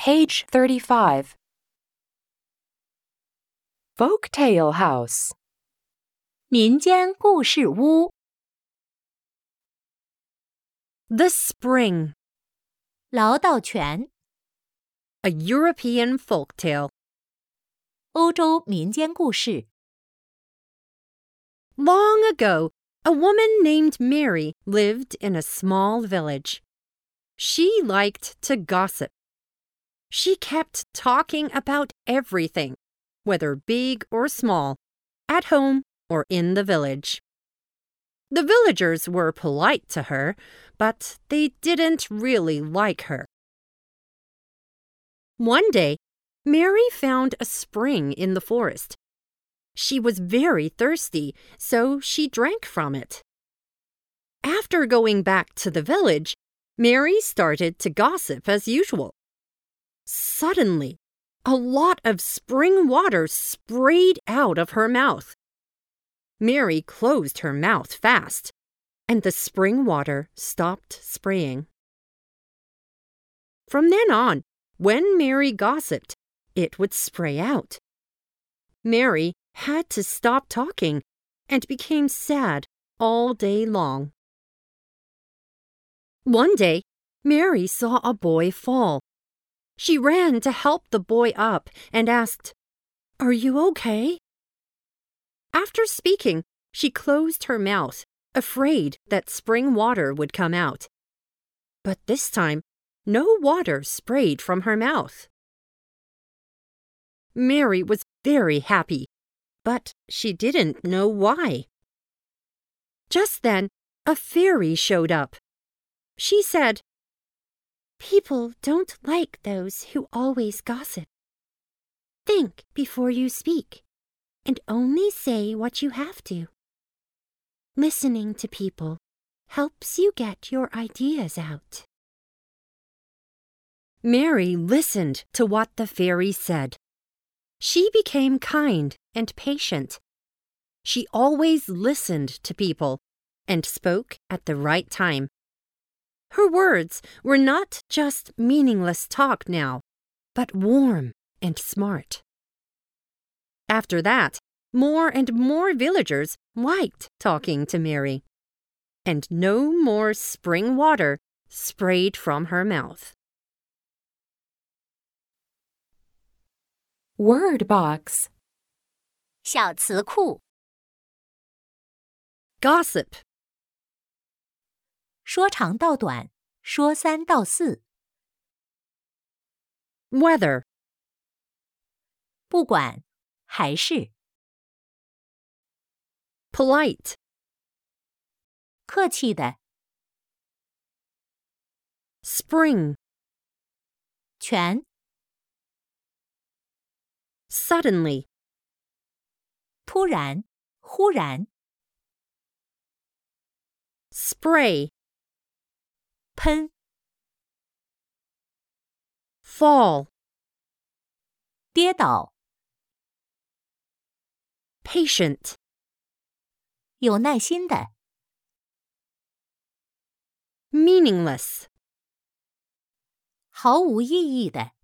Page 35. Folktale House. 民间故事屋 The Spring, 劳道泉 a European folktale. 欧洲民间故事 Long ago, a woman named Mary lived in a small village. She liked to gossip. She kept talking about everything, whether big or small, at home or in the village. The villagers were polite to her, but they didn't really like her. One day, Mary found a spring in the forest. She was very thirsty, so she drank from it. After going back to the village, Mary started to gossip as usual. Suddenly, a lot of spring water sprayed out of her mouth. Mary closed her mouth fast, and the spring water stopped spraying. From then on, when Mary gossiped, it would spray out. Mary had to stop talking and became sad all day long. One day, Mary saw a boy fall. She ran to help the boy up and asked, "Are you okay?" After speaking, she closed her mouth, afraid that spring water would come out. But this time, no water sprayed from her mouth. Mary was very happy, but she didn't know why. Just then, a fairy showed up. She said, "People don't like those who always gossip. Think before you speak, and only say what you have to. Listening to people helps you get your ideas out." Mary listened to what the fairy said. She became kind and patient. She always listened to people and spoke at the right time. Her words were not just meaningless talk now, but warm and smart. After that, more and more villagers liked talking to Mary, and no more spring water sprayed from her mouth. Word box. 小词库 Gossip, 说长道短，说三道四 weather, 不管还是 polite, 客气的 spring, 全 suddenly, 突然忽然 spray, 喷 fall, 跌倒 patient, 有耐心的 meaningless. 毫无意义的